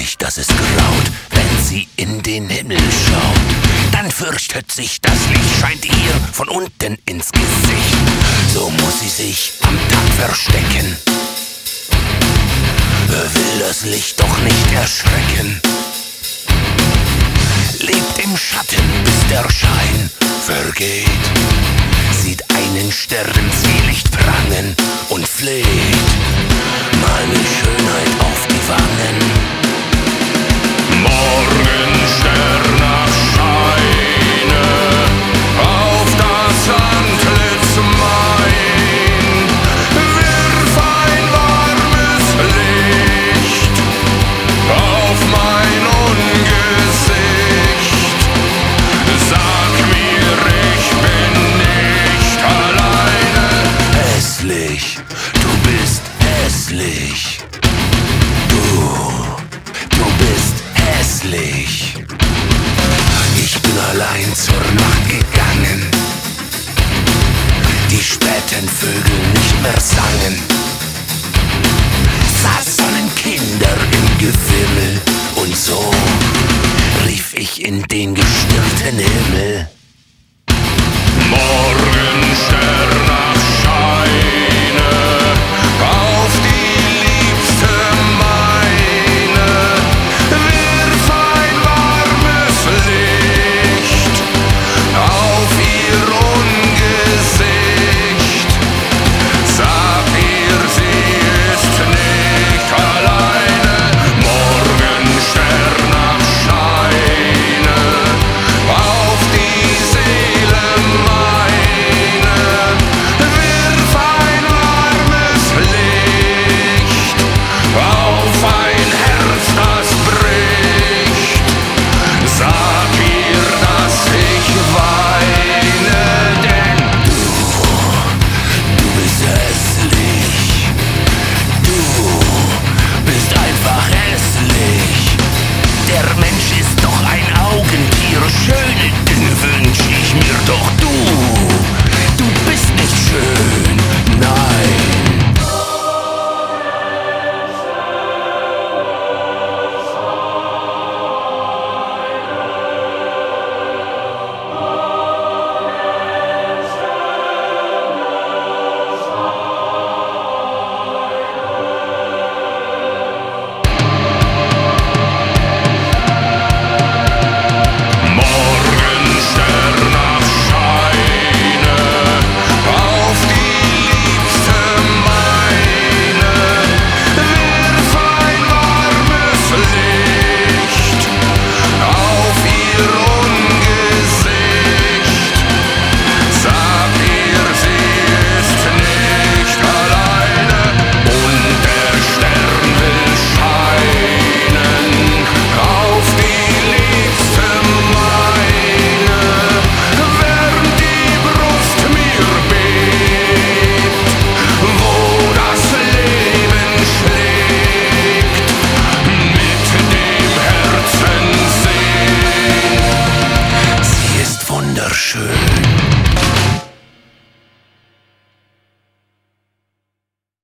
sich, dass es graut, wenn sie in den Himmel schaut. Dann fürchtet sich, das Licht scheint ihr von unten ins Gesicht. So muss sie sich am Tag verstecken, will das Licht doch nicht erschrecken. Lebt im Schatten, bis der Schein vergeht, sieht einen Sternenzwielicht prangen und fleht meine Schönheit auf die Wangen. Morgensterne scheine auf das Antlitz mein, wirf ein warmes Licht auf mein Ungesicht. Sag mir, ich bin nicht alleine. Hässlich, du bist hässlich. Du bist hässlich. Ich bin allein zur Nacht gegangen, die späten Vögel nicht mehr sangen. Saßen Kinder im Gewimmel und so rief ich in den gestirnten Himmel.